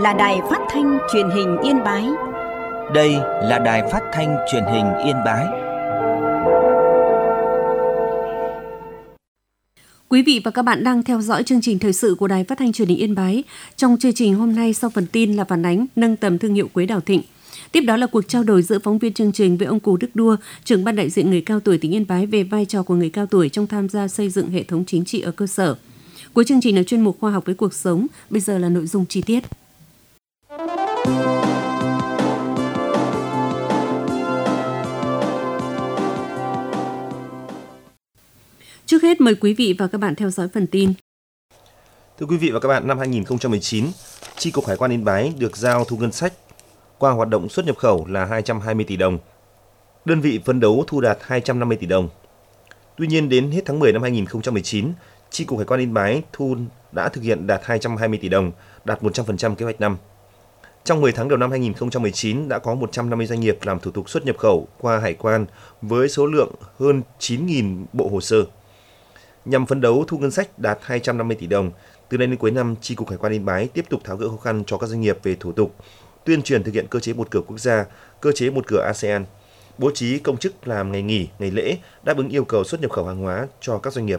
là Đài Phát thanh Truyền hình Yên Bái. Đây là Đài Phát thanh Truyền hình Yên Bái. Quý vị và các bạn đang theo dõi chương trình thời sự của Đài Phát thanh Truyền hình Yên Bái. Trong chương trình hôm nay, sau phần tin là phản ánh nâng tầm thương hiệu quế Đào Thịnh. Tiếp đó là cuộc trao đổi giữa phóng viên chương trình với ông Cù Đức Đua, trưởng ban đại diện người cao tuổi tỉnh Yên Bái về vai trò của người cao tuổi trong tham gia xây dựng hệ thống chính trị ở cơ sở. Cuối chương trình là chuyên mục khoa học với cuộc sống. Bây giờ là nội dung chi tiết. Trước hết mời quý vị và các bạn theo dõi phần tin. Thưa quý vị và các bạn, năm 2019, Chi cục Hải quan Yên Bái được giao thu ngân sách qua hoạt động xuất nhập khẩu là 220 tỷ đồng. Đơn vị phấn đấu thu đạt 250 tỷ đồng. Tuy nhiên, đến hết tháng 10 năm 2019, Chi cục Hải quan Yên Bái thu đã thực hiện đạt 220 tỷ đồng, đạt 100% kế hoạch năm. Trong 10 tháng đầu năm 2019 đã có 150 doanh nghiệp làm thủ tục xuất nhập khẩu qua hải quan với số lượng hơn 9.000 bộ hồ sơ. Nhằm phấn đấu thu ngân sách đạt 250 tỷ đồng, từ nay đến cuối năm, Chi cục Hải quan Yên Bái tiếp tục tháo gỡ khó khăn cho các doanh nghiệp về thủ tục, tuyên truyền thực hiện cơ chế một cửa quốc gia, cơ chế một cửa ASEAN, bố trí công chức làm ngày nghỉ, ngày lễ, đáp ứng yêu cầu xuất nhập khẩu hàng hóa cho các doanh nghiệp.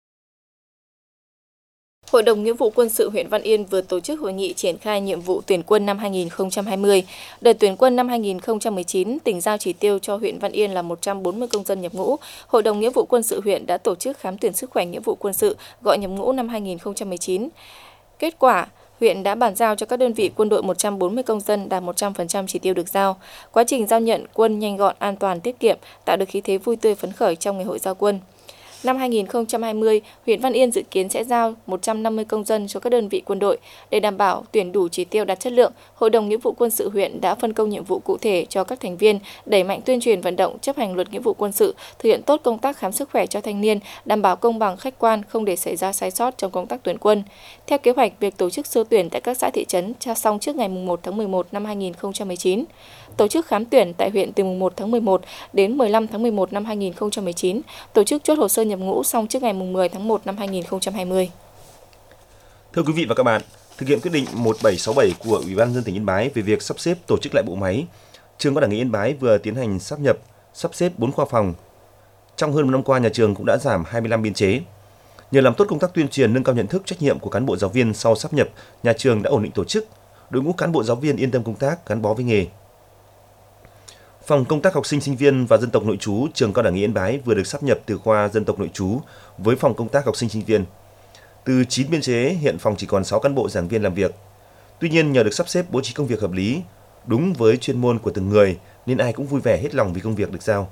Hội đồng Nghĩa vụ Quân sự huyện Văn Yên vừa tổ chức hội nghị triển khai nhiệm vụ tuyển quân năm 2020. Đợt tuyển quân năm 2019, tỉnh giao chỉ tiêu cho huyện Văn Yên là 140 công dân nhập ngũ. Hội đồng Nghĩa vụ Quân sự huyện đã tổ chức khám tuyển sức khỏe nghĩa vụ quân sự gọi nhập ngũ năm 2019. Kết quả, huyện đã bàn giao cho các đơn vị quân đội 140 công dân đạt 100% chỉ tiêu được giao. Quá trình giao nhận quân nhanh gọn, an toàn, tiết kiệm, tạo được khí thế vui tươi phấn khởi trong ngày hội giao quân. Năm 2020, huyện Văn Yên dự kiến sẽ giao 150 công dân cho các đơn vị quân đội. Để đảm bảo tuyển đủ chỉ tiêu đạt chất lượng, Hội đồng Nghĩa vụ Quân sự huyện đã phân công nhiệm vụ cụ thể cho các thành viên, đẩy mạnh tuyên truyền vận động chấp hành luật nghĩa vụ quân sự, thực hiện tốt công tác khám sức khỏe cho thanh niên, đảm bảo công bằng khách quan, không để xảy ra sai sót trong công tác tuyển quân. Theo kế hoạch, việc tổ chức sơ tuyển tại các xã thị trấn cho xong trước ngày 1 tháng 11 năm 2019. Tổ chức khám tuyển tại huyện từ mùng 1 tháng 11 đến 15 tháng 11 năm 2019, tổ chức chốt hồ sơ nhập ngũ xong trước ngày 10 tháng 1 năm 2020. Thưa quý vị và các bạn, thực hiện quyết định 1767 của Ủy ban nhân dân tỉnh Yên Bái về việc sắp xếp tổ chức lại bộ máy, Trường Cao đẳng Nghề Yên Bái vừa tiến hành sáp nhập, sắp xếp 4 khoa phòng. Trong hơn một năm qua, nhà trường cũng đã giảm 25 biên chế. Nhờ làm tốt công tác tuyên truyền, nâng cao nhận thức trách nhiệm của cán bộ giáo viên sau sáp nhập, nhà trường đã ổn định tổ chức, đội ngũ cán bộ giáo viên yên tâm công tác, gắn bó với nghề. Phòng công tác học sinh sinh viên và dân tộc nội trú Trường Cao đẳng Nghề Yên Bái vừa được sáp nhập từ khoa dân tộc nội trú với phòng công tác học sinh sinh viên. Từ 9 biên chế, hiện phòng chỉ còn 6 cán bộ giảng viên làm việc. Tuy nhiên, nhờ được sắp xếp bố trí công việc hợp lý, đúng với chuyên môn của từng người, nên ai cũng vui vẻ hết lòng vì công việc được giao.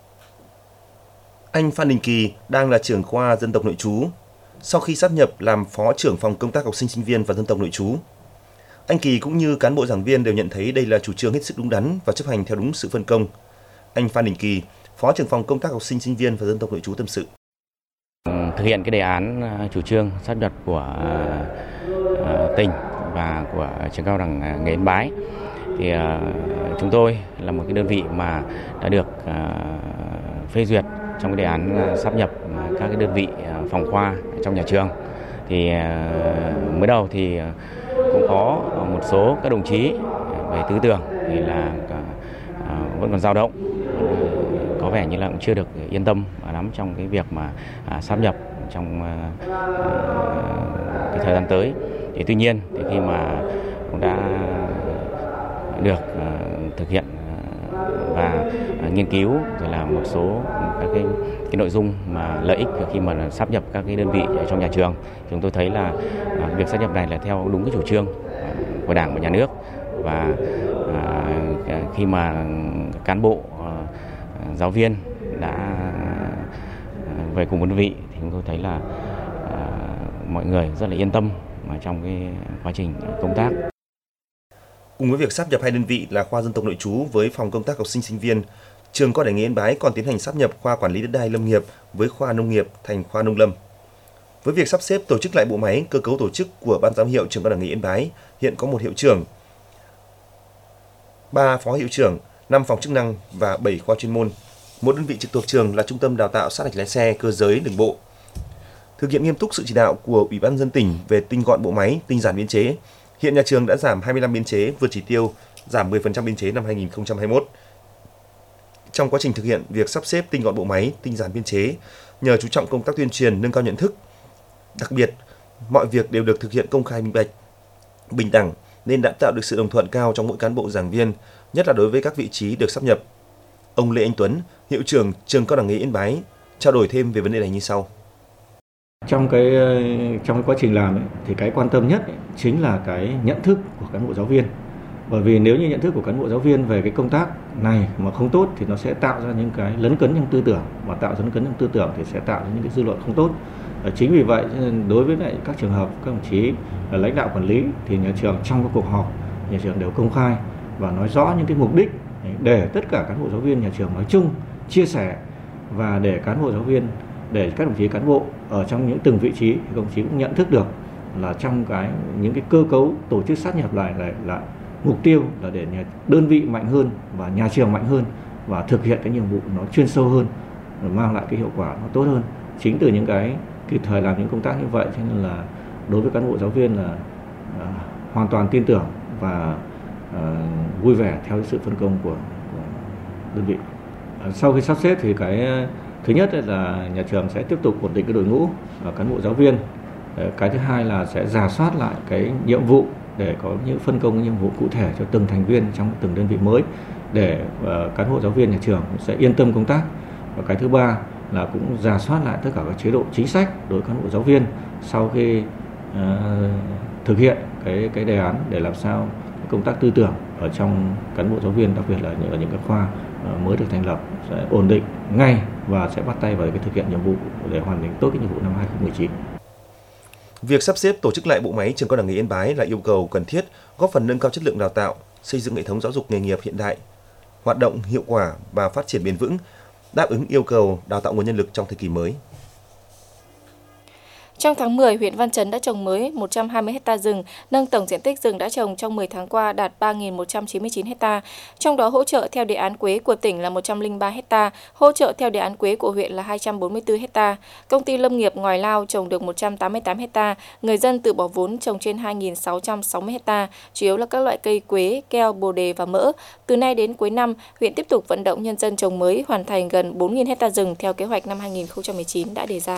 Anh Phan Đình Kỳ đang là trưởng khoa dân tộc nội trú. Sau khi sáp nhập làm phó trưởng phòng công tác học sinh sinh viên và dân tộc nội trú, anh Kỳ cũng như cán bộ giảng viên đều nhận thấy đây là chủ trương hết sức đúng đắn và chấp hành theo đúng sự phân công. Anh Phan Đình Kỳ, phó trưởng phòng công tác học sinh sinh viên và dân tộc nội trú tâm sự. Thực hiện cái đề án chủ trương sáp nhập của tỉnh và của Trường Cao đẳng Nghề Yên Bái, thì chúng tôi là một cái đơn vị mà đã được phê duyệt trong cái đề án sáp nhập các cái đơn vị phòng khoa trong nhà trường. Thì mới đầu thì cũng có một số các đồng chí về tư tưởng thì là vẫn còn dao động, có vẻ như là cũng chưa được yên tâm lắm trong cái việc mà sáp nhập trong cái thời gian tới. Thì tuy nhiên thì khi mà cũng đã được thực hiện và nghiên cứu rồi là một số các cái nội dung mà lợi ích khi mà sáp nhập các cái đơn vị trong nhà trường, chúng tôi thấy là việc sáp nhập này là theo đúng cái chủ trương của Đảng và Nhà nước, và khi mà cán bộ giáo viên đã về cùng đơn vị thì chúng tôi thấy là mọi người rất là yên tâm trong cái quá trình công tác. Cùng với việc sáp nhập hai đơn vị là khoa dân tộc nội trú với phòng công tác học sinh sinh viên, Trường Cao đẳng Nghề Yên Bái còn tiến hành sáp nhập khoa quản lý đất đai lâm nghiệp với khoa nông nghiệp thành khoa nông lâm. Với việc sắp xếp tổ chức lại bộ máy, cơ cấu tổ chức của Ban giám hiệu Trường Cao đẳng Nghề Yên Bái hiện có 1 hiệu trưởng, 3 phó hiệu trưởng, 5 phòng chức năng và 7 khoa chuyên môn. Một đơn vị trực thuộc trường là Trung tâm Đào tạo sát hạch lái xe cơ giới đường bộ. Thực hiện nghiêm túc sự chỉ đạo của Ủy ban nhân dân tỉnh về tinh gọn bộ máy, tinh giản biên chế, Hiện nhà trường đã giảm 25 biên chế vượt chỉ tiêu, giảm 10% biên chế năm 2021. Trong quá trình thực hiện việc sắp xếp tinh gọn bộ máy, tinh giản biên chế, nhờ chú trọng công tác tuyên truyền, nâng cao nhận thức, đặc biệt mọi việc đều được thực hiện công khai, minh bạch, bình đẳng nên đã tạo được sự đồng thuận cao trong mỗi cán bộ giảng viên, nhất là đối với các vị trí được sáp nhập. Ông Lê Anh Tuấn, hiệu trưởng trường Cao đẳng nghề Yên Bái trao đổi thêm về vấn đề này như sau. Trong cái quá trình làm thì cái quan tâm nhất chính là cái nhận thức của cán bộ giáo viên. Bởi vì nếu như nhận thức của cán bộ giáo viên về cái công tác này mà không tốt thì nó sẽ tạo ra những cái lấn cấn trong tư tưởng, và tạo ra lấn cấn trong tư tưởng thì sẽ tạo ra những cái dư luận không tốt. Chính vì vậy đối với lại các trường hợp các đồng chí là lãnh đạo quản lý thì nhà trường trong các cuộc họp nhà trường đều công khai và nói rõ những cái mục đích để tất cả cán bộ giáo viên nhà trường nói chung chia sẻ, và để cán bộ giáo viên, để các đồng chí cán bộ ở trong những từng vị trí thì các đồng chí cũng nhận thức được là trong những cái cơ cấu tổ chức sát nhập lại là mục tiêu là để đơn vị mạnh hơn và nhà trường mạnh hơn và thực hiện cái nhiệm vụ nó chuyên sâu hơn, mang lại cái hiệu quả nó tốt hơn. Chính từ những cái kịp thời làm những công tác như vậy cho nên là đối với cán bộ giáo viên là hoàn toàn tin tưởng và vui vẻ theo sự phân công của đơn vị. Sau khi sắp xếp thì cái thứ nhất là nhà trường sẽ tiếp tục ổn định cái đội ngũ cán bộ giáo viên. Cái thứ hai là sẽ rà soát lại cái nhiệm vụ để có những phân công nhiệm vụ cụ thể cho từng thành viên trong từng đơn vị mới để cán bộ giáo viên nhà trường cũng sẽ yên tâm công tác. Và cái thứ ba là cũng rà soát lại tất cả các chế độ chính sách đối với cán bộ giáo viên sau khi thực hiện cái đề án để làm sao công tác tư tưởng ở trong cán bộ giáo viên, đặc biệt là ở những cái khoa mới được thành lập sẽ ổn định ngay và sẽ bắt tay vào cái thực hiện nhiệm vụ để hoàn thành tốt cái nhiệm vụ năm 2019. Việc sắp xếp tổ chức lại bộ máy trường Cao đẳng nghề Yên Bái là yêu cầu cần thiết, góp phần nâng cao chất lượng đào tạo, xây dựng hệ thống giáo dục nghề nghiệp hiện đại, hoạt động hiệu quả và phát triển bền vững, đáp ứng yêu cầu đào tạo nguồn nhân lực trong thời kỳ mới. Trong tháng 10, huyện Văn Chấn đã trồng mới 120 ha rừng, nâng tổng diện tích rừng đã trồng trong 10 tháng qua đạt 3.199 ha. Trong đó hỗ trợ theo đề án quế của tỉnh là 103 ha, hỗ trợ theo đề án quế của huyện là 244 ha. Công ty lâm nghiệp Ngòi Lao trồng được 188 ha, người dân tự bỏ vốn trồng trên 2.660 ha, chủ yếu là các loại cây quế, keo, bồ đề và mỡ. Từ nay đến cuối năm, huyện tiếp tục vận động nhân dân trồng mới, hoàn thành gần 4.000 ha rừng theo kế hoạch năm 2019 đã đề ra.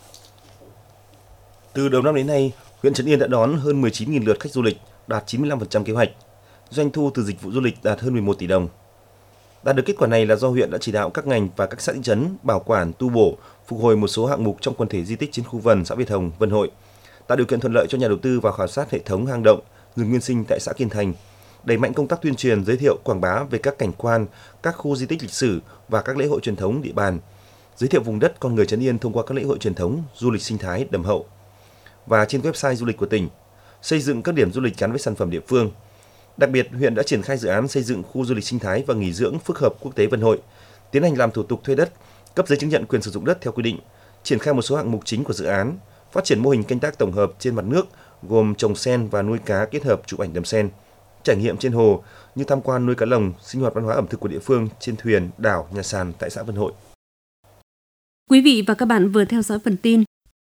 Từ đầu năm đến nay, huyện Trấn Yên đã đón hơn 19.000 lượt khách du lịch, đạt 95% kế hoạch. Doanh thu từ dịch vụ du lịch đạt hơn 11 tỷ đồng. Đạt được kết quả này là do huyện đã chỉ đạo các ngành và các xã thị trấn bảo quản, tu bổ, phục hồi một số hạng mục trong quần thể di tích Chiến khu Vân, xã Việt Hồng, Vân Hội, tạo điều kiện thuận lợi cho nhà đầu tư vào khảo sát hệ thống hang động, rừng nguyên sinh tại xã Kiên Thành, đẩy mạnh công tác tuyên truyền, giới thiệu, quảng bá về các cảnh quan, các khu di tích lịch sử và các lễ hội truyền thống địa bàn, giới thiệu vùng đất con người Trấn Yên thông qua các lễ hội truyền thống, du lịch sinh thái đầm hậu. Và trên website du lịch của tỉnh, xây dựng các điểm du lịch gắn với sản phẩm địa phương. Đặc biệt, huyện đã triển khai dự án xây dựng khu du lịch sinh thái và nghỉ dưỡng phức hợp quốc tế Vân Hội, tiến hành làm thủ tục thuê đất, cấp giấy chứng nhận quyền sử dụng đất theo quy định, triển khai một số hạng mục chính của dự án, phát triển mô hình canh tác tổng hợp trên mặt nước gồm trồng sen và nuôi cá kết hợp chụp ảnh đầm sen, trải nghiệm trên hồ như tham quan nuôi cá lồng, sinh hoạt văn hóa ẩm thực của địa phương trên thuyền, đảo, nhà sàn tại xã Vân Hội. Quý vị và các bạn vừa theo dõi phần tin.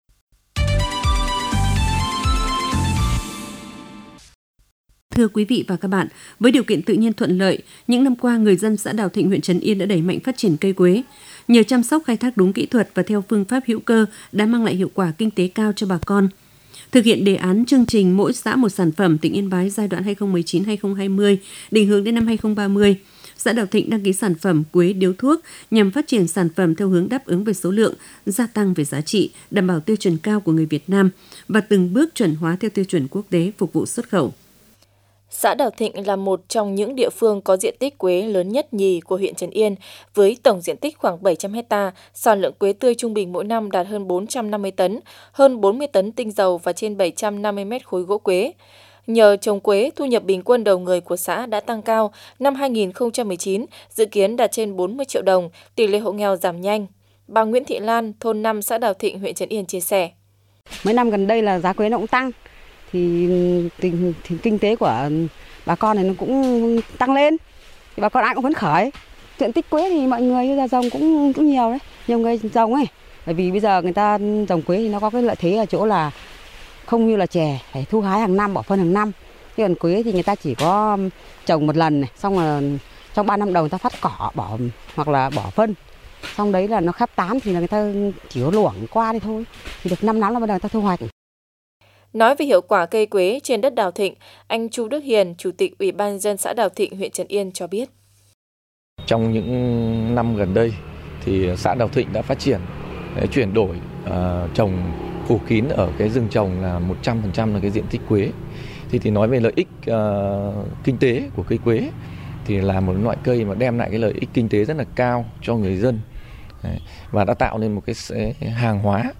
Thưa quý vị và các bạn, với điều kiện tự nhiên thuận lợi, những năm qua người dân xã Đào Thịnh, huyện Trấn Yên đã đẩy mạnh phát triển cây quế. Nhờ chăm sóc khai thác đúng kỹ thuật và theo phương pháp hữu cơ đã mang lại hiệu quả kinh tế cao cho bà con. Thực hiện đề án chương trình mỗi xã một sản phẩm tỉnh Yên Bái giai đoạn 2019-2020, định hướng đến năm 2030, xã Đào Thịnh đăng ký sản phẩm quế điếu thuốc nhằm phát triển sản phẩm theo hướng đáp ứng về số lượng, gia tăng về giá trị, đảm bảo tiêu chuẩn cao của người Việt Nam và từng bước chuẩn hóa theo tiêu chuẩn quốc tế phục vụ xuất khẩu. Xã Đào Thịnh là một trong những địa phương có diện tích quế lớn nhất nhì của huyện Trấn Yên, với tổng diện tích khoảng 700 ha, sản lượng quế tươi trung bình mỗi năm đạt hơn 450 tấn, hơn 40 tấn tinh dầu và trên 750 mét khối gỗ quế. Nhờ trồng quế, thu nhập bình quân đầu người của xã đã tăng cao, năm 2019 dự kiến đạt trên 40 triệu đồng, tỷ lệ hộ nghèo giảm nhanh. Bà Nguyễn Thị Lan, thôn 5 xã Đào Thịnh, huyện Trấn Yên chia sẻ. Mấy năm gần đây là giá quế nó cũng tăng. Thì kinh tế của bà con này nó cũng tăng lên, thì bà con ai cũng phấn khởi. Diện tích quế thì mọi người bây giờ trồng cũng nhiều đấy, nhiều người trồng ấy, bởi vì bây giờ người ta trồng quế thì nó có cái lợi thế ở chỗ là không như là chè phải thu hái hàng năm, bỏ phân hàng năm. Thế còn quế thì người ta chỉ có trồng một lần này, xong là trong 3 năm đầu người ta phát cỏ bỏ hoặc là bỏ phân. Xong đấy là nó khắp tán thì là người ta chỉ có luổng qua đi thôi. Thì được 5 năm là bắt đầu người ta thu hoạch. Nói về hiệu quả cây quế trên đất Đào Thịnh, anh Chu Đức Hiền, Chủ tịch Ủy ban nhân dân xã Đào Thịnh, huyện Trấn Yên cho biết. Trong những năm gần đây thì xã Đào Thịnh đã phát triển, chuyển đổi trồng phủ kín ở cái rừng trồng là 100% là cái diện tích quế. Thì nói về lợi ích kinh tế của cây quế thì là một loại cây mà đem lại cái lợi ích kinh tế rất là cao cho người dân. Và đã tạo nên một cái hàng hóa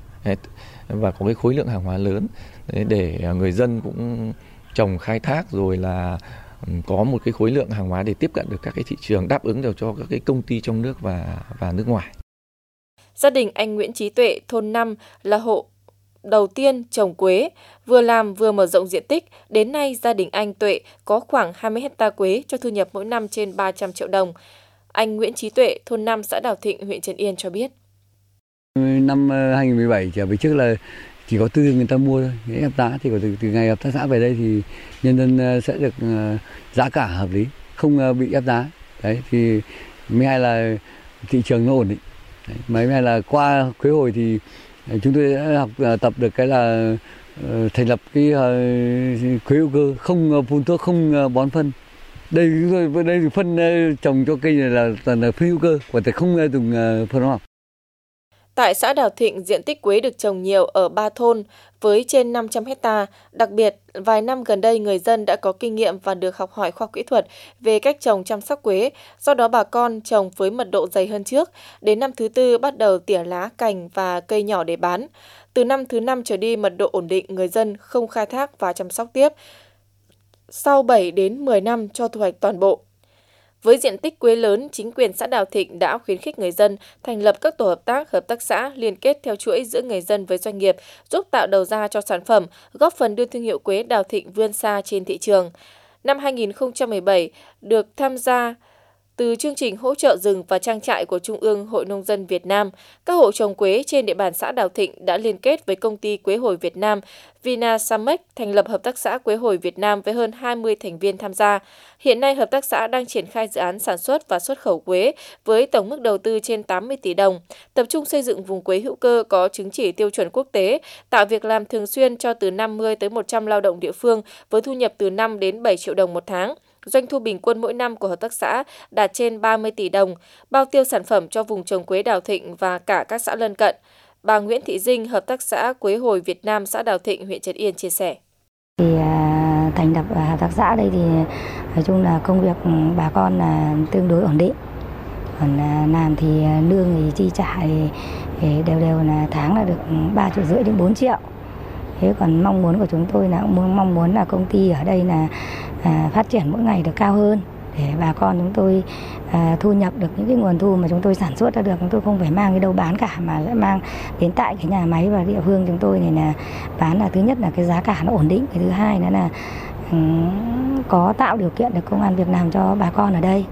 và có cái khối lượng hàng hóa lớn để người dân cũng trồng khai thác, rồi là có một cái khối lượng hàng hóa để tiếp cận được các cái thị trường, đáp ứng được cho các cái công ty trong nước và nước ngoài. Gia đình anh Nguyễn Trí Tuệ, thôn 5 là hộ đầu tiên trồng quế, vừa làm vừa mở rộng diện tích. Đến nay, gia đình anh Tuệ có khoảng 20 hectare quế cho thu nhập mỗi năm trên 300 triệu đồng. Anh Nguyễn Trí Tuệ, thôn 5 xã Đào Thịnh, huyện Trấn Yên cho biết. Năm 2017 trở về trước là chỉ có tư người ta mua thôi. Cái hợp tác thì từ ngày hợp tác xã về đây thì nhân dân sẽ được giá cả hợp lý, không bị ép giá. Đấy thì mới hay là thị trường nó ổn định. Đấy, mấy hay là qua quế hồi thì chúng tôi đã tập được cái là thành lập cái quế hữu cơ, không phun thuốc, không bón phân. Đây phân trồng cho cây này là toàn là phân hữu cơ, còn thì không dùng phân hóa học. Tại xã Đào Thịnh, diện tích quế được trồng nhiều ở 3 thôn với trên 500 hectare. Đặc biệt, vài năm gần đây người dân đã có kinh nghiệm và được học hỏi khoa học kỹ thuật về cách trồng chăm sóc quế. Do đó bà con trồng với mật độ dày hơn trước. Đến năm thứ 4 bắt đầu tỉa lá, cành và cây nhỏ để bán. Từ năm thứ 5 trở đi mật độ ổn định, người dân không khai thác và chăm sóc tiếp. Sau 7 đến 10 năm cho thu hoạch toàn bộ. Với diện tích quế lớn, chính quyền xã Đào Thịnh đã khuyến khích người dân thành lập các tổ hợp tác xã liên kết theo chuỗi giữa người dân với doanh nghiệp, giúp tạo đầu ra cho sản phẩm, góp phần đưa thương hiệu quế Đào Thịnh vươn xa trên thị trường. Năm 2017, được tham gia từ chương trình hỗ trợ rừng và trang trại của Trung ương Hội Nông dân Việt Nam, các hộ trồng quế trên địa bàn xã Đào Thịnh đã liên kết với công ty Quế hồi Việt Nam Vinasamex thành lập Hợp tác xã Quế hồi Việt Nam với hơn 20 thành viên tham gia. Hiện nay, hợp tác xã đang triển khai dự án sản xuất và xuất khẩu quế với tổng mức đầu tư trên 80 tỷ đồng, tập trung xây dựng vùng quế hữu cơ có chứng chỉ tiêu chuẩn quốc tế, tạo việc làm thường xuyên cho từ 50 tới 100 lao động địa phương với thu nhập từ 5 đến 7 triệu đồng một tháng. Doanh thu bình quân mỗi năm của hợp tác xã đạt trên 30 tỷ đồng, bao tiêu sản phẩm cho vùng trồng quế Đào Thịnh và cả các xã lân cận. Bà Nguyễn Thị Dinh, Hợp tác xã Quế hồi Việt Nam xã Đào Thịnh, huyện Trấn Yên chia sẻ. Thành lập hợp tác xã đây thì nói chung là công việc bà con là tương đối ổn định. Còn làm thì lương thì chi trả thì đều là tháng là được 3,5 triệu đến 4 triệu. Thế còn mong muốn của chúng tôi là mong muốn là công ty ở đây là phát triển mỗi ngày được cao hơn để bà con chúng tôi thu nhập được những cái nguồn thu mà chúng tôi sản xuất ra được, chúng tôi không phải mang đi đâu bán cả mà sẽ mang đến tại cái nhà máy và địa phương chúng tôi này là bán là thứ nhất là cái giá cả nó ổn định, cái thứ hai nữa là có tạo điều kiện được công ăn việc làm cho bà con ở đây.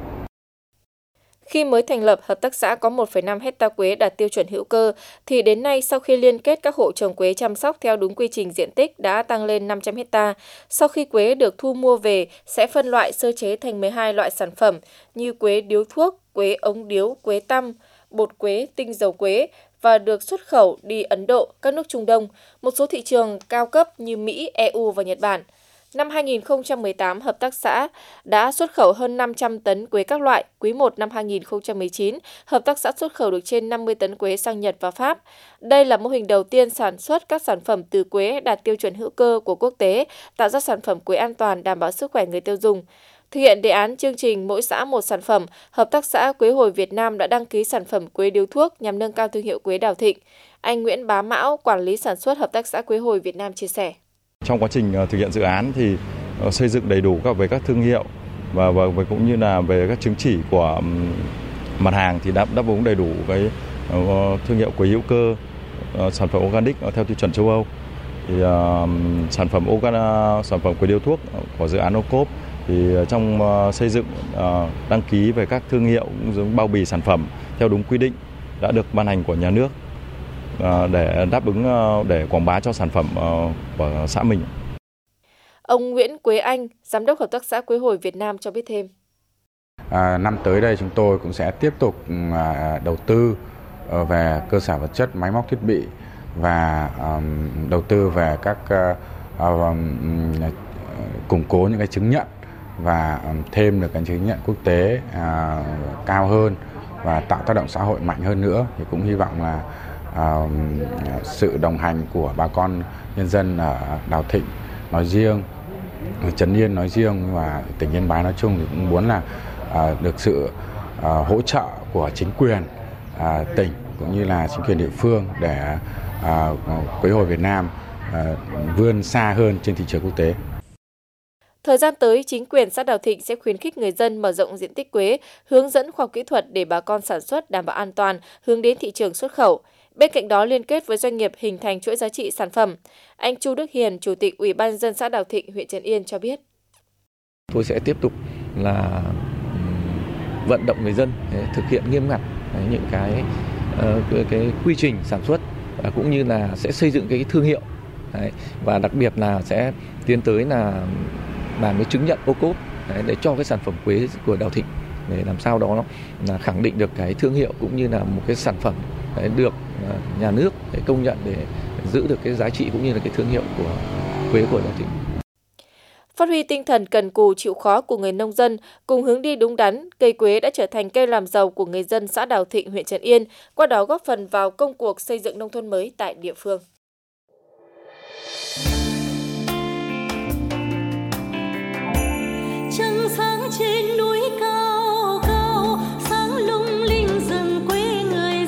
Khi mới thành lập, hợp tác xã có 1,5 hectare quế đạt tiêu chuẩn hữu cơ, thì đến nay sau khi liên kết các hộ trồng quế chăm sóc theo đúng quy trình, diện tích đã tăng lên 500 hectare. Sau khi quế được thu mua về, sẽ phân loại sơ chế thành 12 loại sản phẩm như quế điếu thuốc, quế ống điếu, quế tăm, bột quế, tinh dầu quế và được xuất khẩu đi Ấn Độ, các nước Trung Đông, một số thị trường cao cấp như Mỹ, EU và Nhật Bản. Năm 2018, hợp tác xã đã xuất khẩu hơn 500 tấn quế các loại. Quý 1 năm 2019, hợp tác xã xuất khẩu được trên 50 tấn quế sang Nhật và Pháp. Đây là mô hình đầu tiên sản xuất các sản phẩm từ quế đạt tiêu chuẩn hữu cơ của quốc tế, tạo ra sản phẩm quế an toàn, đảm bảo sức khỏe người tiêu dùng. Thực hiện đề án chương trình mỗi xã một sản phẩm, Hợp tác xã Quế hồi Việt Nam đã đăng ký sản phẩm quế điếu thuốc nhằm nâng cao thương hiệu quế Đào Thịnh. Anh Nguyễn Bá Mão, quản lý sản xuất Hợp tác xã Quế hồi Việt Nam chia sẻ. Trong quá trình thực hiện dự án thì xây dựng đầy đủ về các thương hiệu và cũng như là về các chứng chỉ của mặt hàng thì đáp ứng đầy đủ cái thương hiệu quế hữu cơ, sản phẩm organic theo tiêu chuẩn châu Âu. Thì sản phẩm quế điếu thuốc của dự án OCOP thì trong xây dựng đăng ký về các thương hiệu giống bao bì sản phẩm theo đúng quy định đã được ban hành của nhà nước để đáp ứng để quảng bá cho sản phẩm của xã mình. Ông Nguyễn Quế Anh, Giám đốc Hợp tác xã Quế Hồi Việt Nam cho biết thêm. Năm tới đây chúng tôi cũng sẽ tiếp tục đầu tư về cơ sở vật chất, máy móc thiết bị và đầu tư về các củng cố những cái chứng nhận và thêm được cái chứng nhận quốc tế cao hơn và tạo tác động xã hội mạnh hơn nữa. Thì cũng hy vọng là sự đồng hành của bà con nhân dân ở Đào Thịnh nói riêng, Trấn Yên nói riêng và tỉnh Yên Bái nói chung thì cũng muốn là được sự hỗ trợ của chính quyền tỉnh cũng như là chính quyền địa phương để Quế Hồi Việt Nam vươn xa hơn trên thị trường quốc tế. Thời gian tới, chính quyền xã Đào Thịnh sẽ khuyến khích người dân mở rộng diện tích quế, hướng dẫn khoa học kỹ thuật để bà con sản xuất đảm bảo an toàn, hướng đến thị trường xuất khẩu. Bên cạnh đó, liên kết với doanh nghiệp hình thành chuỗi giá trị sản phẩm. Anh Chu Đức Hiền, Chủ tịch Ủy ban nhân dân xã Đào Thịnh, huyện Trấn Yên cho biết. Tôi sẽ tiếp tục là vận động người dân thực hiện nghiêm ngặt những cái quy trình sản xuất cũng như là sẽ xây dựng cái thương hiệu và đặc biệt là sẽ tiến tới là làm cái chứng nhận ô cốp để cho cái sản phẩm quế của Đào Thịnh để làm sao đó là khẳng định được cái thương hiệu cũng như là một cái sản phẩm được nhà nước để công nhận để giữ được cái giá trị cũng như là cái thương hiệu của quế của Đào Thịnh. Phát huy tinh thần cần cù chịu khó của người nông dân, cùng hướng đi đúng đắn, cây quế đã trở thành cây làm giàu của người dân xã Đào Thịnh, huyện Trấn Yên, qua đó góp phần vào công cuộc xây dựng nông thôn mới tại địa phương. Trăng sáng trên núi cao cao, sáng lung linh rừng quê người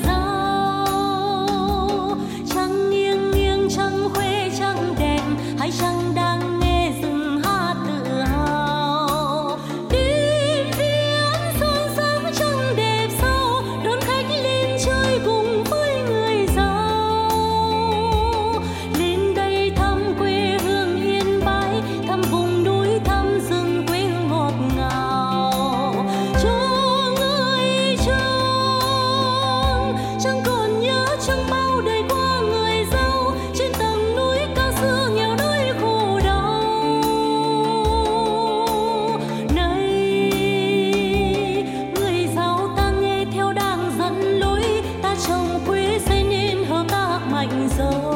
giàu. Trăng nghiêng nghiêng, trăng khoe, trăng đẹp, hay trăng đang nghe rừng hát tự hào. Đêm viễn sáng sáng trăng đẹp sao, đón khách lên chơi cùng với người giàu. Lên đây thăm quê hương Yên Bái, thăm vùng núi, thăm rừng quê ngọt ngào. Cho người chẳng còn nhớ chẳng bao đời qua người giàu trên tầng núi cao xưa nghèo đói khổ đau. Này người giàu ta nghe theo đang dẫn lối, ta trồng quê xây nên hợp tác mạnh giàu.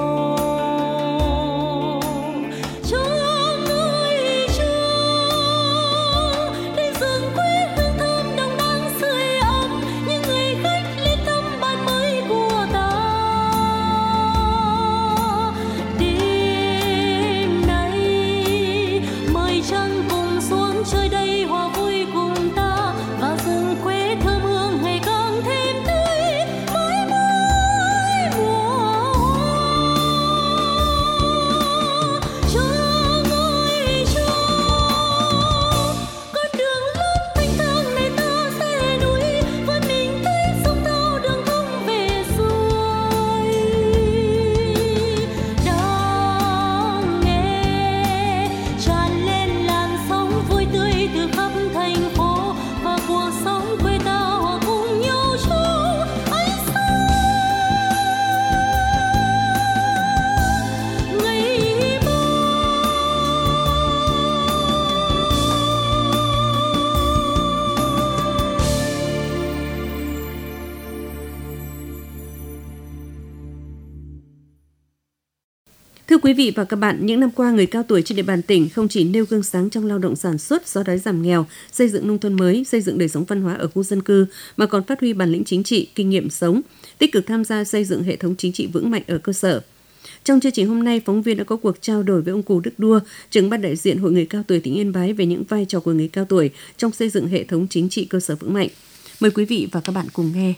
Thưa quý vị và các bạn, những năm qua, người cao tuổi trên địa bàn tỉnh không chỉ nêu gương sáng trong lao động sản xuất, xóa đói giảm nghèo, xây dựng nông thôn mới, xây dựng đời sống văn hóa ở khu dân cư, mà còn phát huy bản lĩnh chính trị, kinh nghiệm sống, tích cực tham gia xây dựng hệ thống chính trị vững mạnh ở cơ sở. Trong chương trình hôm nay, phóng viên đã có cuộc trao đổi với ông Cù Đức Đua, trưởng ban đại diện Hội người cao tuổi tỉnh Yên Bái về những vai trò của người cao tuổi trong xây dựng hệ thống chính trị cơ sở vững mạnh. Mời quý vị và các bạn cùng nghe.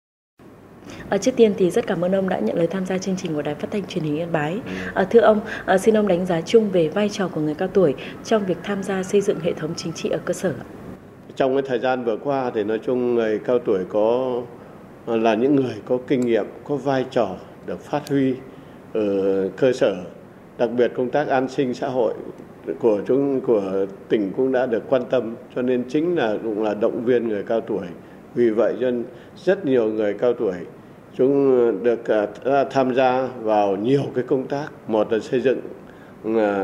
Trước tiên thì rất cảm ơn ông đã nhận lời tham gia chương trình của Đài Phát thanh Truyền hình Yên Bái. Thưa ông, xin ông đánh giá chung về vai trò của người cao tuổi trong việc tham gia xây dựng hệ thống chính trị ở cơ sở. Trong cái thời gian vừa qua thì nói chung người cao tuổi là những người có kinh nghiệm, có vai trò được phát huy ở cơ sở, đặc biệt công tác an sinh xã hội của tỉnh cũng đã được quan tâm, cho nên cũng là động viên người cao tuổi. Vì vậy cho nên rất nhiều người cao tuổi chúng được tham gia vào nhiều cái công tác, một là xây dựng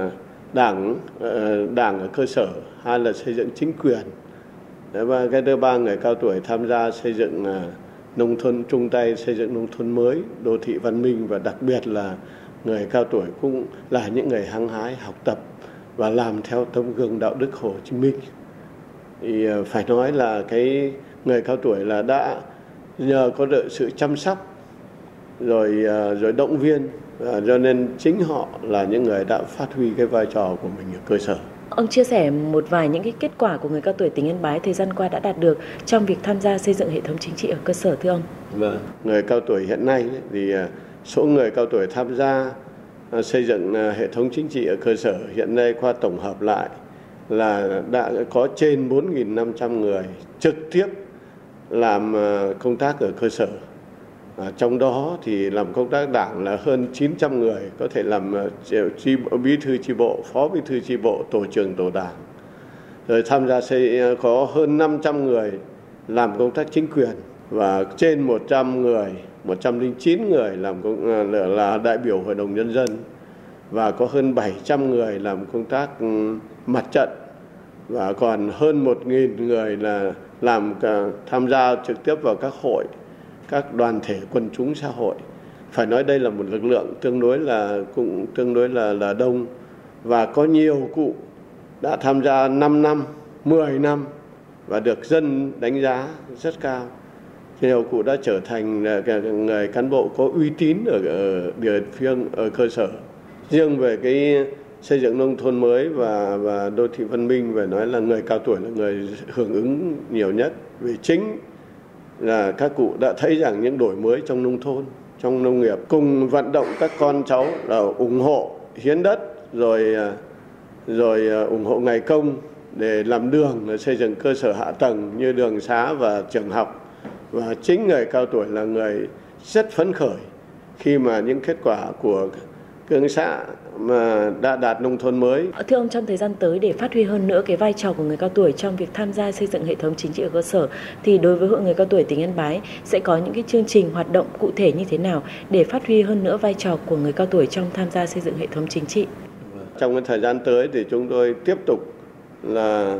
đảng ở cơ sở, hai là xây dựng chính quyền. Và cái thứ ba, người cao tuổi tham gia xây dựng nông thôn, chung tay xây dựng nông thôn mới, đô thị văn minh, và đặc biệt là người cao tuổi cũng là những người hăng hái học tập và làm theo tấm gương đạo đức Hồ Chí Minh. Thì phải nói là cái người cao tuổi là đã nhờ có được sự chăm sóc rồi động viên, cho nên chính họ là những người đã phát huy cái vai trò của mình ở cơ sở. Ông chia sẻ một vài những cái kết quả của người cao tuổi tỉnh Yên Bái thời gian qua đã đạt được trong việc tham gia xây dựng hệ thống chính trị ở cơ sở, thưa ông. Vâng, người cao tuổi hiện nay thì số người cao tuổi tham gia xây dựng hệ thống chính trị ở cơ sở hiện nay qua tổng hợp lại là đã có trên 4.500 người trực tiếp làm công tác ở cơ sở. Trong đó thì làm công tác đảng là hơn 900 người, có thể làm bí thư chi bộ, phó bí thư chi bộ, tổ trưởng tổ đảng. Rồi tham gia có hơn 500 người làm công tác chính quyền và trên 100 người, 109 người là đại biểu Hội đồng Nhân dân, và có hơn 700 người làm công tác mặt trận, và còn hơn 1.000 người là tham gia trực tiếp vào các hội, các đoàn thể quần chúng xã hội. Phải nói đây là một lực lượng tương đối là đông, và có nhiều cụ đã tham gia 5 năm, 10 năm và được dân đánh giá rất cao. Nhiều cụ đã trở thành người cán bộ có uy tín ở địa phương, ở cơ sở. Riêng về cái xây dựng nông thôn mới và đô thị văn minh, phải nói là người cao tuổi là người hưởng ứng nhiều nhất. Vì chính là các cụ đã thấy rằng những đổi mới trong nông thôn, trong nông nghiệp, cùng vận động các con cháu là ủng hộ hiến đất, rồi ủng hộ ngày công để làm đường, để xây dựng cơ sở hạ tầng như đường xá và trường học. Và chính người cao tuổi là người rất phấn khởi khi mà những kết quả của các xã mà đã đạt nông thôn mới. Thưa ông, trong thời gian tới để phát huy hơn nữa cái vai trò của người cao tuổi trong việc tham gia xây dựng hệ thống chính trị ở cơ sở, thì đối với Hội Người Cao Tuổi tỉnh Yên Bái sẽ có những cái chương trình hoạt động cụ thể như thế nào để phát huy hơn nữa vai trò của người cao tuổi trong tham gia xây dựng hệ thống chính trị? Trong cái thời gian tới thì chúng tôi tiếp tục là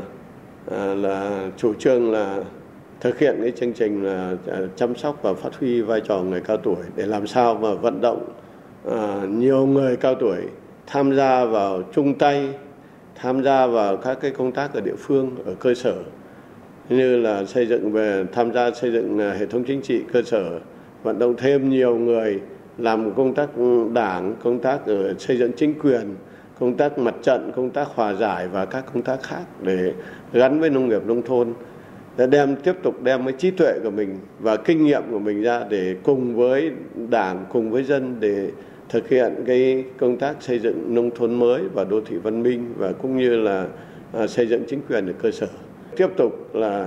chủ trương là thực hiện cái chương trình là chăm sóc và phát huy vai trò người cao tuổi để làm sao mà vận động nhiều người cao tuổi tham gia vào chung tay, tham gia vào các cái công tác ở địa phương, ở cơ sở, như là tham gia xây dựng hệ thống chính trị cơ sở, vận động thêm nhiều người làm công tác đảng, công tác ở xây dựng chính quyền, công tác mặt trận, công tác hòa giải và các công tác khác để gắn với nông nghiệp nông thôn, để tiếp tục đem cái trí tuệ của mình và kinh nghiệm của mình ra để cùng với đảng, cùng với dân để thực hiện cái công tác xây dựng nông thôn mới và đô thị văn minh, và cũng như là xây dựng chính quyền ở cơ sở. Tiếp tục là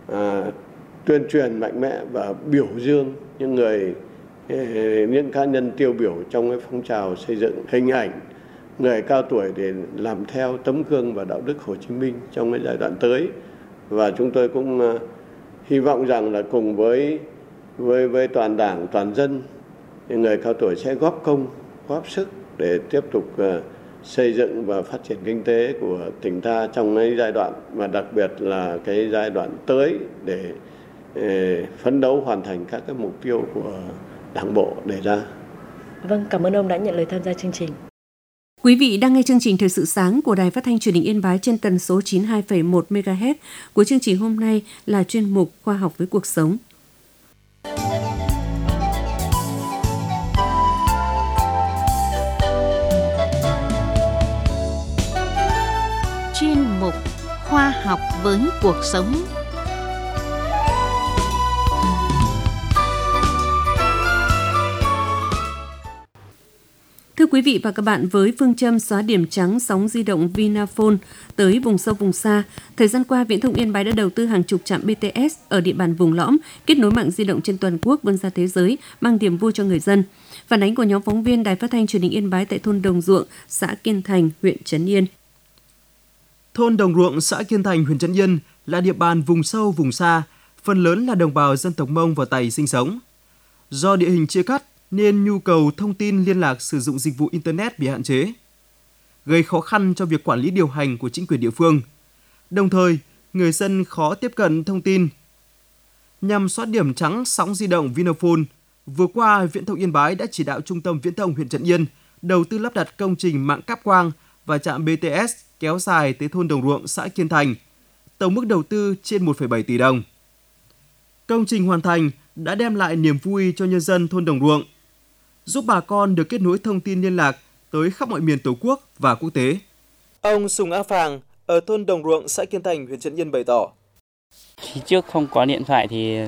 tuyên truyền mạnh mẽ và biểu dương những cá nhân tiêu biểu trong cái phong trào xây dựng hình ảnh người cao tuổi để làm theo tấm gương và đạo đức Hồ Chí Minh trong cái giai đoạn tới. Và chúng tôi cũng hy vọng rằng là cùng với toàn đảng, toàn dân, thì người cao tuổi sẽ góp công, góp sức để tiếp tục xây dựng và phát triển kinh tế của tỉnh ta trong cái giai đoạn, mà đặc biệt là cái giai đoạn tới để phấn đấu hoàn thành các cái mục tiêu của Đảng bộ đề ra. Vâng, cảm ơn ông đã nhận lời tham gia chương trình. Quý vị đang nghe chương trình Thời sự sáng của Đài Phát thanh Truyền hình Yên Bái trên tần số 92,1 MHz. Của chương trình hôm nay là chuyên mục Khoa học với cuộc sống. Chuyên mục Khoa học với cuộc sống. Thưa quý vị và các bạn, với phương châm xóa điểm trắng sóng di động Vinaphone tới vùng sâu vùng xa, thời gian qua Viễn thông Yên Bái đã đầu tư hàng chục trạm BTS ở địa bàn vùng lõm, kết nối mạng di động trên toàn quốc vươn ra thế giới, mang niềm vui cho người dân. Phản ánh của nhóm phóng viên Đài Phát thanh Truyền hình Yên Bái tại thôn Đồng Ruộng, xã Kiên Thành, huyện Trấn Yên. Thôn Đồng Ruộng, xã Kiên Thành, huyện Trấn Yên là địa bàn vùng sâu vùng xa, phần lớn là đồng bào dân tộc Mông và Tày sinh sống. Do địa hình chia cắt nên nhu cầu thông tin liên lạc sử dụng dịch vụ Internet bị hạn chế. gây khó khăn cho việc quản lý điều hành của chính quyền địa phương. Đồng thời, người dân khó tiếp cận thông tin. Nhằm xóa điểm trắng sóng di động Vinaphone, vừa qua, Viễn thông Yên Bái đã chỉ đạo Trung tâm Viễn thông huyện Trấn Yên đầu tư lắp đặt công trình mạng cáp quang và trạm BTS kéo dài tới thôn Đồng Ruộng, xã Kiên Thành. Tổng mức đầu tư trên 1,7 tỷ đồng. Công trình hoàn thành đã đem lại niềm vui cho nhân dân thôn Đồng Ruộng, giúp bà con được kết nối thông tin liên lạc tới khắp mọi miền Tổ quốc và quốc tế. Ông Sùng A Phàng ở thôn Đồng Ruộng, xã Kiên Thành, huyện Trấn Yên bày tỏ. Khi trước không có điện thoại thì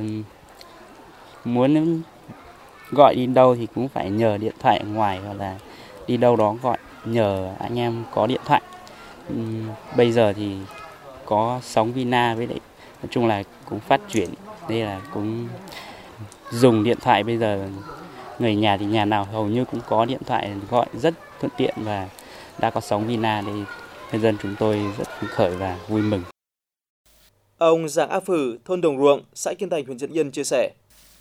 muốn gọi đi đâu thì cũng phải nhờ điện thoại ở ngoài, hoặc là đi đâu đó gọi nhờ anh em có điện thoại. Bây giờ thì có sóng Vina, với lại nói chung là cũng phát triển, đây là cũng dùng điện thoại. Bây giờ người nhà thì nhà nào hầu như cũng có điện thoại gọi rất thuận tiện, và đã có sóng Vina thì nhân dân chúng tôi rất phấn khởi và vui mừng. Ông Giàng A Phử, thôn Đồng Ruộng, xã Kiên Thành, huyện Trấn Yên chia sẻ.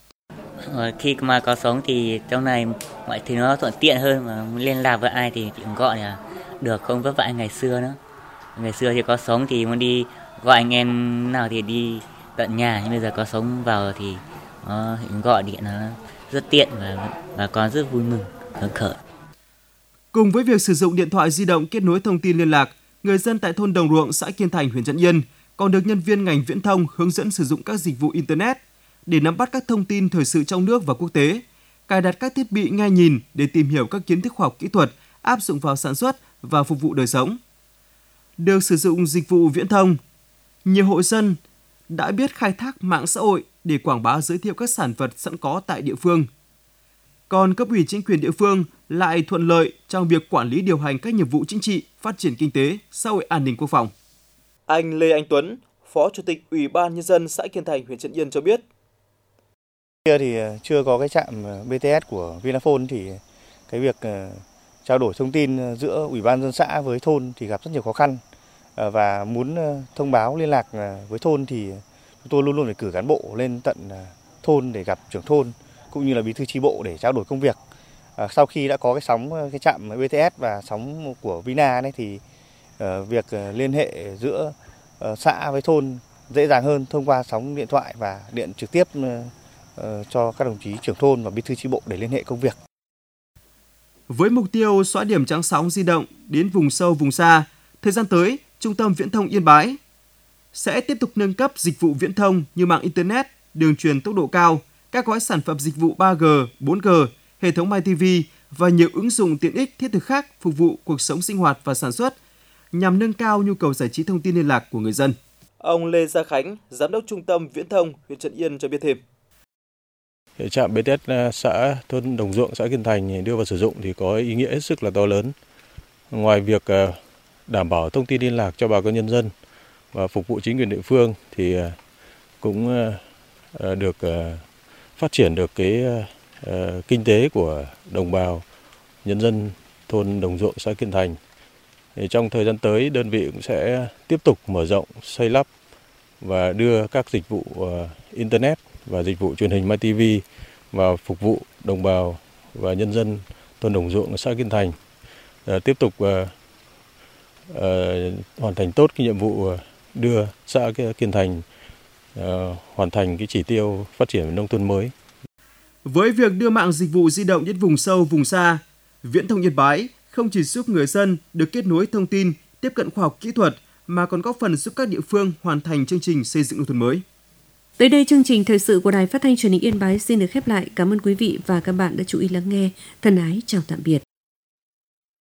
Khi mà có sóng thì trong này mọi thứ nó thuận tiện hơn, mà liên lạc với ai thì cũng gọi là được, không vất vả ngày xưa nữa. Ngày xưa thì có sóng thì muốn đi gọi anh em nào thì đi tận nhà, nhưng bây giờ có sóng vào thì gọi điện nó rất tiện và bà con rất vui mừng, phấn khởi. Cùng với việc sử dụng điện thoại di động kết nối thông tin liên lạc, người dân tại thôn Đồng Ruộng, xã Kiên Thành, huyện Trấn Yên còn được nhân viên ngành viễn thông hướng dẫn sử dụng các dịch vụ Internet để nắm bắt các thông tin thời sự trong nước và quốc tế, cài đặt các thiết bị nghe nhìn để tìm hiểu các kiến thức khoa học kỹ thuật áp dụng vào sản xuất và phục vụ đời sống. Được sử dụng dịch vụ viễn thông, nhiều hộ dân đã biết khai thác mạng xã hội để quảng bá giới thiệu các sản vật sẵn có tại địa phương. Còn cấp ủy chính quyền địa phương lại thuận lợi trong việc quản lý điều hành các nhiệm vụ chính trị, phát triển kinh tế, xã hội, an ninh quốc phòng. Anh Lê Anh Tuấn, Phó Chủ tịch Ủy ban Nhân dân xã Kiên Thành, huyện Trấn Yên cho biết. Thì chưa có cái trạm BTS của Vinaphone thì cái việc trao đổi thông tin giữa Ủy ban Nhân dân xã với thôn thì gặp rất nhiều khó khăn. Và muốn thông báo liên lạc với thôn thì chúng tôi luôn luôn phải cử cán bộ lên tận thôn để gặp trưởng thôn cũng như là bí thư chi bộ để trao đổi công việc. Sau khi đã có cái trạm BTS và sóng của Vina này thì việc liên hệ giữa xã với thôn dễ dàng hơn thông qua sóng điện thoại và điện trực tiếp cho các đồng chí trưởng thôn và bí thư chi bộ để liên hệ công việc. Với mục tiêu xóa điểm trắng sóng di động đến vùng sâu vùng xa, thời gian tới, Trung tâm Viễn thông Yên Bái sẽ tiếp tục nâng cấp dịch vụ viễn thông như mạng Internet, đường truyền tốc độ cao, các gói sản phẩm dịch vụ 3G, 4G, hệ thống MyTV và nhiều ứng dụng tiện ích thiết thực khác phục vụ cuộc sống sinh hoạt và sản xuất nhằm nâng cao nhu cầu giải trí thông tin liên lạc của người dân. Ông Lê Gia Khánh, Giám đốc Trung tâm Viễn thông huyện Trấn Yên cho biết thêm. Trạm BTS xã thôn Đồng Ruộng, xã Kiên Thành đưa vào sử dụng thì có ý nghĩa hết sức là to lớn. Ngoài việc đảm bảo thông tin liên lạc cho bà con nhân dân và phục vụ chính quyền địa phương thì cũng được phát triển được cái kinh tế của đồng bào nhân dân thôn Đồng Ruộng, xã Kiên Thành. Thì trong thời gian tới, đơn vị cũng sẽ tiếp tục mở rộng, xây lắp và đưa các dịch vụ Internet và dịch vụ truyền hình MyTV vào phục vụ đồng bào và nhân dân thôn Đồng Ruộng, xã Kiên Thành. Tiếp tục hoàn thành tốt cái nhiệm vụ đưa xã Kiên Thành hoàn thành cái chỉ tiêu phát triển nông thôn mới. Với việc đưa mạng dịch vụ di động đến vùng sâu, vùng xa, Viễn thông Yên Bái không chỉ giúp người dân được kết nối thông tin, tiếp cận khoa học kỹ thuật mà còn góp phần giúp các địa phương hoàn thành chương trình xây dựng nông thôn mới. Tới đây chương trình thời sự của Đài Phát thanh Truyền hình Yên Bái xin được khép lại. Cảm ơn quý vị và các bạn đã chú ý lắng nghe. Thân ái chào tạm biệt.